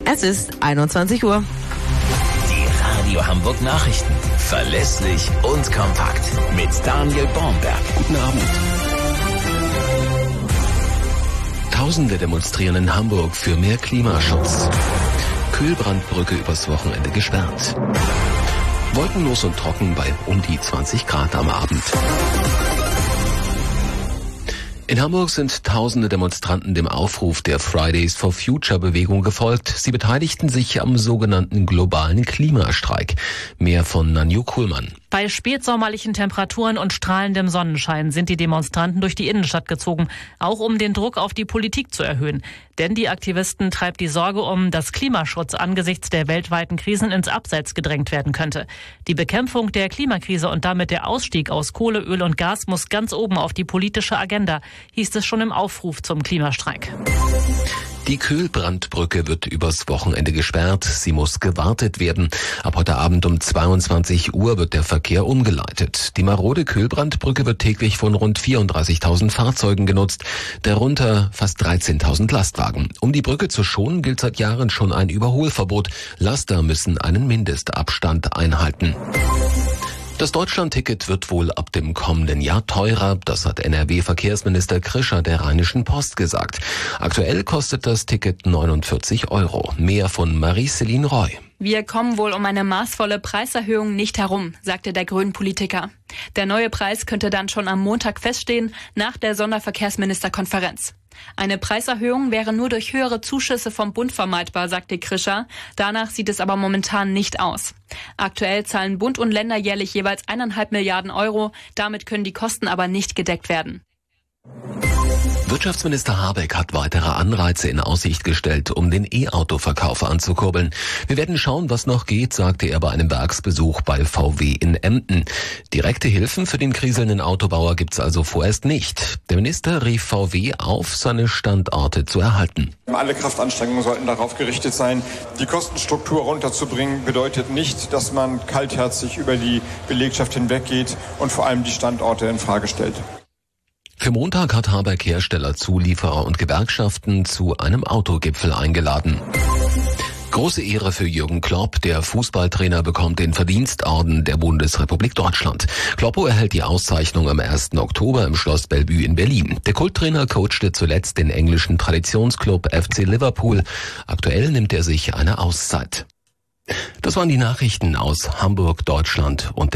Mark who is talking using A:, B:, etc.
A: Es ist 21 Uhr.
B: Die Radio Hamburg Nachrichten. Verlässlich und kompakt. Mit Daniel Bornberg.
C: Guten Abend. Tausende demonstrieren in Hamburg für mehr Klimaschutz. Kühlbrandbrücke übers Wochenende gesperrt. Wolkenlos und trocken bei um die 20 Grad am Abend. In Hamburg sind tausende Demonstranten dem Aufruf der Fridays for Future Bewegung gefolgt. Sie beteiligten sich am sogenannten globalen Klimastreik. Mehr von Nanju Kuhlmann.
D: Bei spätsommerlichen Temperaturen und strahlendem Sonnenschein sind die Demonstranten durch die Innenstadt gezogen, auch um den Druck auf die Politik zu erhöhen. Denn die Aktivisten treibt die Sorge um, dass Klimaschutz angesichts der weltweiten Krisen ins Abseits gedrängt werden könnte. Die Bekämpfung der Klimakrise und damit der Ausstieg aus Kohle, Öl und Gas muss ganz oben auf die politische Agenda, hieß es schon im Aufruf zum Klimastreik.
C: Die Kühlbrandbrücke wird übers Wochenende gesperrt. Sie muss gewartet werden. Ab heute Abend um 22 Uhr wird der Verkehr umgeleitet. Die marode Kühlbrandbrücke wird täglich von rund 34.000 Fahrzeugen genutzt, darunter fast 13.000 Lastwagen. Um die Brücke zu schonen, gilt seit Jahren schon ein Überholverbot. Laster müssen einen Mindestabstand einhalten. Das Deutschland-Ticket wird wohl ab dem kommenden Jahr teurer. Das hat NRW-Verkehrsminister Krischer der Rheinischen Post gesagt. Aktuell kostet das Ticket 49 €. Mehr von Marie-Céline Roy.
E: Wir kommen wohl um eine maßvolle Preiserhöhung nicht herum, sagte der Grünen-Politiker. Der neue Preis könnte dann schon am Montag feststehen, nach der Sonderverkehrsministerkonferenz. Eine Preiserhöhung wäre nur durch höhere Zuschüsse vom Bund vermeidbar, sagte Krischer. Danach sieht es aber momentan nicht aus. Aktuell zahlen Bund und Länder jährlich jeweils 1,5 Milliarden €. Damit können die Kosten aber nicht gedeckt werden.
C: Wirtschaftsminister Habeck hat weitere Anreize in Aussicht gestellt, um den E-Auto-Verkauf anzukurbeln. Wir werden schauen, was noch geht, sagte er bei einem Werksbesuch bei VW in Emden. Direkte Hilfen für den kriselnden Autobauer gibt's also vorerst nicht. Der Minister rief VW auf, seine Standorte zu erhalten.
F: Alle Kraftanstrengungen sollten darauf gerichtet sein, die Kostenstruktur runterzubringen. Bedeutet nicht, dass man kaltherzig über die Belegschaft hinweggeht und vor allem die Standorte in Frage stellt.
C: Für Montag hat Habeck Hersteller, Zulieferer und Gewerkschaften zu einem Autogipfel eingeladen. Große Ehre für Jürgen Klopp. Der Fußballtrainer bekommt den Verdienstorden der Bundesrepublik Deutschland. Kloppo erhält die Auszeichnung am 1. Oktober im Schloss Bellevue in Berlin. Der Kulttrainer coachte zuletzt den englischen Traditionsclub FC Liverpool. Aktuell nimmt er sich eine Auszeit. Das waren die Nachrichten aus Hamburg, Deutschland und der